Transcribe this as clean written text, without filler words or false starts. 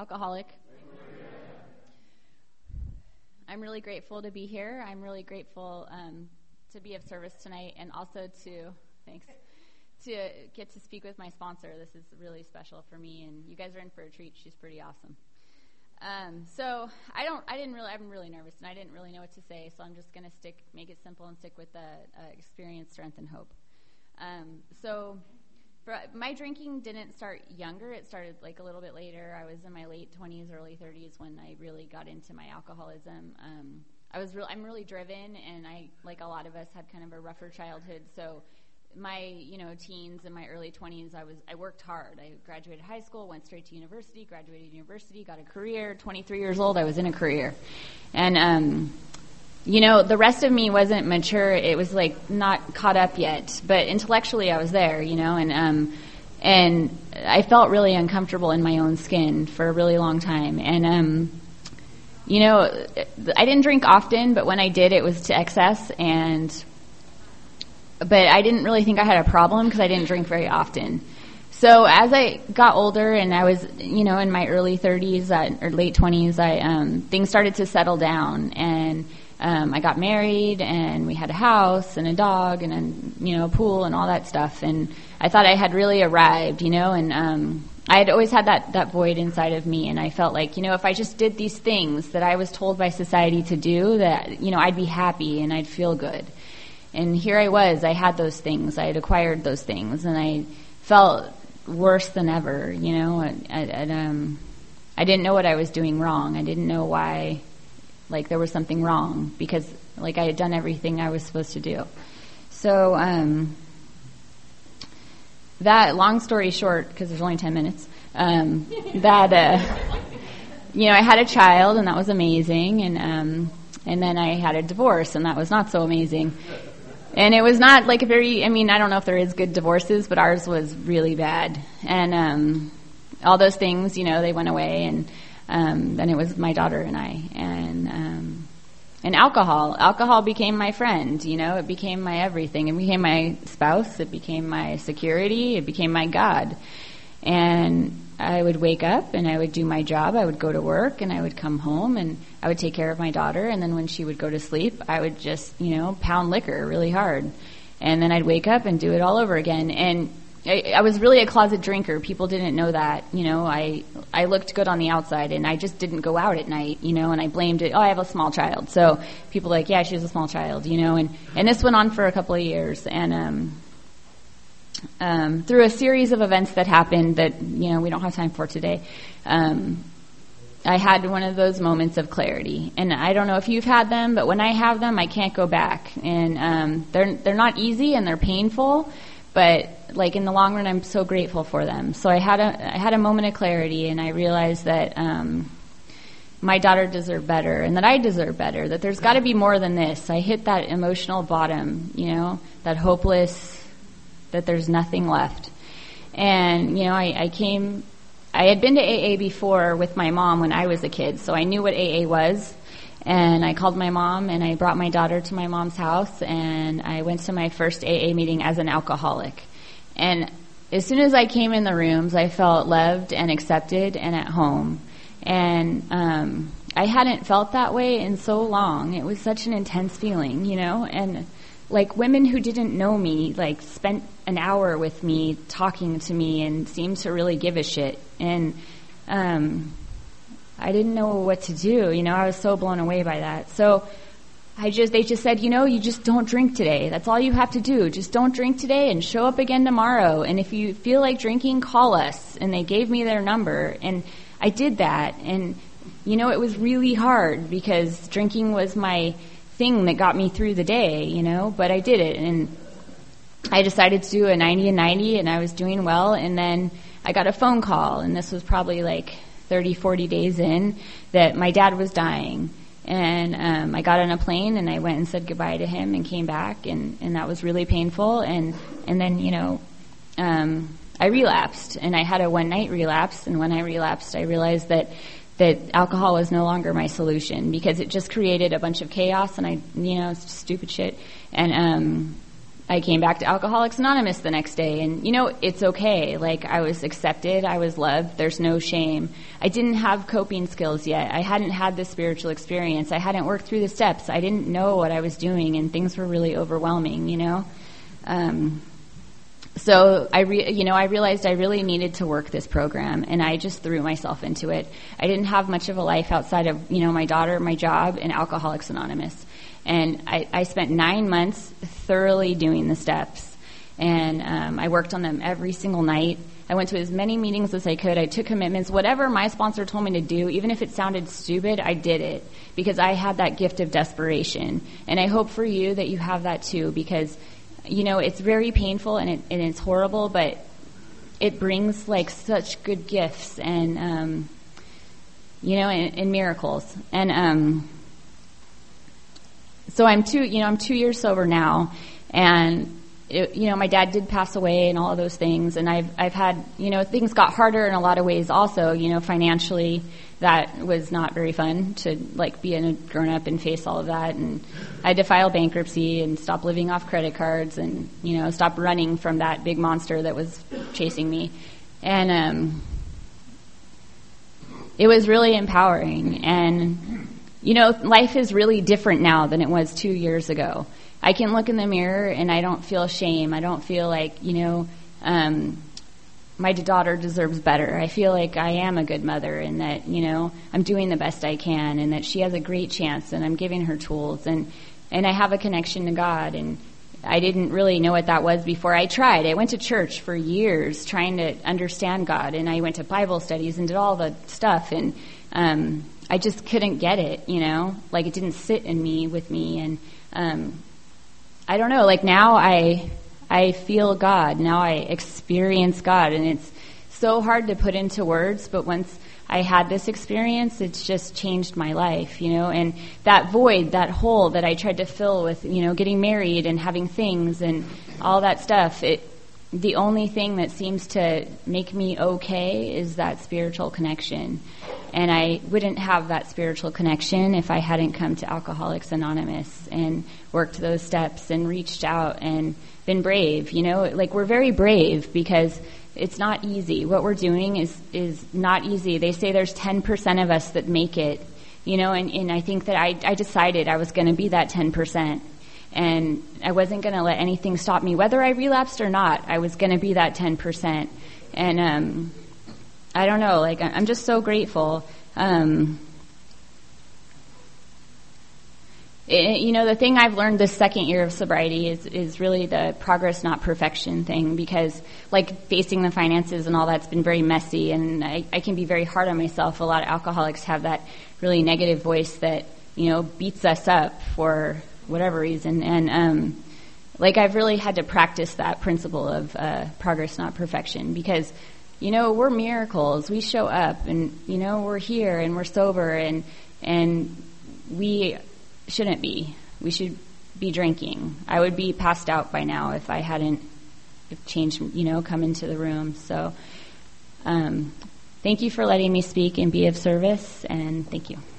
alcoholic. I'm really grateful to be here. I'm really grateful to be of service tonight, and also to get to speak with my sponsor. This is really special for me, and you guys are in for a treat. She's pretty awesome. So I'm really nervous, and I didn't really know what to say, so I'm just going to make it simple and stick with the experience, strength, and hope. My drinking didn't start younger. It started like a little bit later. I was in my late 20s, early 30s when I really got into my alcoholism. I'm really driven, and I, like a lot of us, had kind of a rougher childhood. So my, teens and my early 20s, I worked hard. I graduated high school, went straight to university, got a career. 23 years old, I was in a career. And, the rest of me wasn't mature. It was like not caught up yet, but intellectually I was there, and I felt really uncomfortable in my own skin for a really long time. And, I didn't drink often, but when I did, it was to excess. But I didn't really think I had a problem because I didn't drink very often. So as I got older and I was, in my early 30s or late 20s, things started to settle down, and I got married, and we had a house and a dog and a pool and all that stuff. And I thought I had really arrived, and I had always had that void inside of me. And I felt like, if I just did these things that I was told by society to do, that, I'd be happy and I'd feel good. And here I was, I had those things, I had acquired those things, and I felt worse than ever, I didn't know what I was doing wrong. I didn't know why, there was something wrong, because, I had done everything I was supposed to do. So, that, long story short, because there's only 10 minutes, I had a child, and that was amazing, and then I had a divorce, and that was not so amazing. And it was not I don't know if there is good divorces, but ours was really bad. And all those things, they went away, and then it was my daughter and I. And alcohol became my friend, it became my everything. It became my spouse, it became my security, it became my God. And I would wake up and I would do my job, I would go to work, and I would come home and I would take care of my daughter, and then when she would go to sleep, I would just, pound liquor really hard. And then I'd wake up and do it all over again. And I was really a closet drinker. People didn't know that. I looked good on the outside, and I just didn't go out at night, and I blamed it. Oh, I have a small child. So people were like, yeah, she has a small child, and this went on for a couple of years. And through a series of events that happened that, we don't have time for today, I had one of those moments of clarity. And I don't know if you've had them, but when I have them, I can't go back. And they're not easy, and they're painful, but in the long run, I'm so grateful for them. So I had a moment of clarity, and I realized that my daughter deserved better, and that I deserve better, that there's got to be more than this. I hit that emotional bottom, that hopeless, that there's nothing left. And, I had been to AA before with my mom when I was a kid, so I knew what AA was. And I called my mom, and I brought my daughter to my mom's house, and I went to my first AA meeting as an alcoholic. And as soon as I came in the rooms, I felt loved and accepted and at home. And I hadn't felt that way in so long. It was such an intense feeling, and women who didn't know me, spent an hour with me talking to me and seemed to really give a shit. And I didn't know what to do. I was so blown away by that. So they just said, you just don't drink today. That's all you have to do. Just don't drink today and show up again tomorrow. And if you feel like drinking, call us. And they gave me their number. And I did that. And, it was really hard because drinking was my thing that got me through the day, but I did it. And I decided to do a 90 and 90, and I was doing well. And then I got a phone call, and this was probably 30, 40 days in, that my dad was dying. And I got on a plane, and I went and said goodbye to him and came back, and that was really painful. And then, I relapsed, and I had a one-night relapse. And when I relapsed, I realized that alcohol was no longer my solution, because it just created a bunch of chaos, and it's just stupid shit. And I came back to Alcoholics Anonymous the next day, and, it's okay. Like, I was accepted, I was loved, there's no shame. I didn't have coping skills yet. I hadn't had the spiritual experience. I hadn't worked through the steps. I didn't know what I was doing, and things were really overwhelming, So I realized I really needed to work this program, and I just threw myself into it. I didn't have much of a life outside of, my daughter, my job, and Alcoholics Anonymous. And I spent 9 months thoroughly doing the steps. And I worked on them every single night. I went to as many meetings as I could. I took commitments. Whatever my sponsor told me to do, even if it sounded stupid, I did it because I had that gift of desperation. And I hope for you that you have that too, because it's very painful and it's horrible, but it brings like such good gifts and, and miracles. And, so I'm 2 years sober now, and, my dad did pass away and all of those things, and I've had, things got harder in a lot of ways also, financially. That was not very fun to like be a grown up and face all of that, and I had to file bankruptcy and stop living off credit cards and stop running from that big monster that was chasing me, and it was really empowering. And life is really different now than it was 2 years ago. I can look in the mirror and I don't feel shame. I don't feel like my daughter deserves better. I feel like I am a good mother, and that, I'm doing the best I can, and that she has a great chance, and I'm giving her tools, and I have a connection to God. And I didn't really know what that was before I tried. I went to church for years trying to understand God, and I went to Bible studies and did all the stuff, and I just couldn't get it, like it didn't sit in me with me. And I don't know, like now I feel God. Now I experience God, and it's so hard to put into words, but once I had this experience, it's just changed my life, and that void, that hole that I tried to fill with, getting married and having things and all that stuff, the only thing that seems to make me okay is that spiritual connection. And I wouldn't have that spiritual connection if I hadn't come to Alcoholics Anonymous and worked those steps and reached out and been brave. Like we're very brave because it's not easy. What we're doing is not easy. They say there's 10% of us that make it, and I think that I decided I was going to be that 10%. And I wasn't going to let anything stop me. Whether I relapsed or not, I was going to be that 10%. And I don't know, like I'm just so grateful. The thing I've learned this second year of sobriety is really the progress, not perfection thing, because like facing the finances and all that's been very messy, and I can be very hard on myself. A lot of alcoholics have that really negative voice that, beats us up for whatever reason. And I've really had to practice that principle of progress, not perfection, because we're miracles. We show up, and we're here, and we're sober, and we shouldn't be. We should be drinking. I would be passed out by now if I hadn't changed, come into the room. So thank you for letting me speak and be of service, and thank you.